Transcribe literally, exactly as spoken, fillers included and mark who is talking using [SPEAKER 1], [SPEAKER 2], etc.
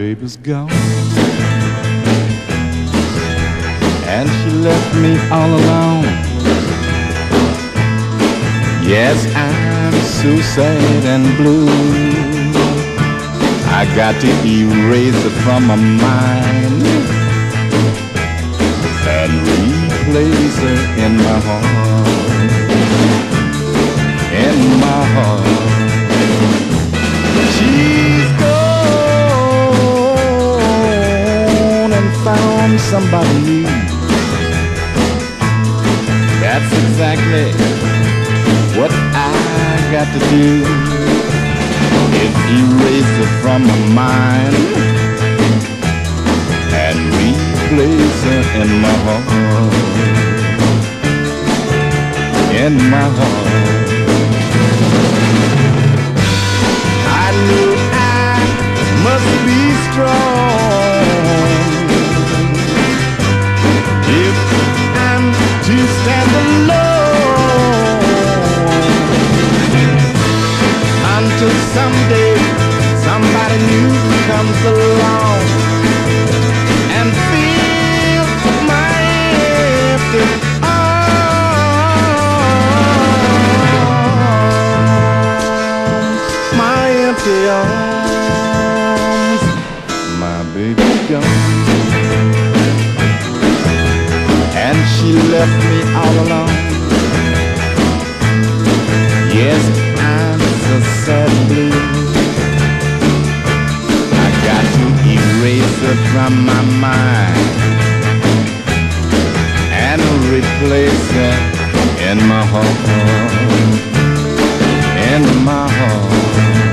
[SPEAKER 1] baby's gone, and she left me all alone. Yes, I'm so sad and blue. I got to erase it from my mind and replace her in my heart, in my heart. She's gone and found somebody new. That's exactly what I got to do. Is erase it from my mind and replace her in my heart, in my heart. I knew I must be strong if I'm to stand alone until someday somebody new comes along and fills my empty arms, my empty arms. My baby's gone, and she left me all alone. Yes, I'm so sad and blue. I got to erase it from my mind and replace it in my heart, in my heart.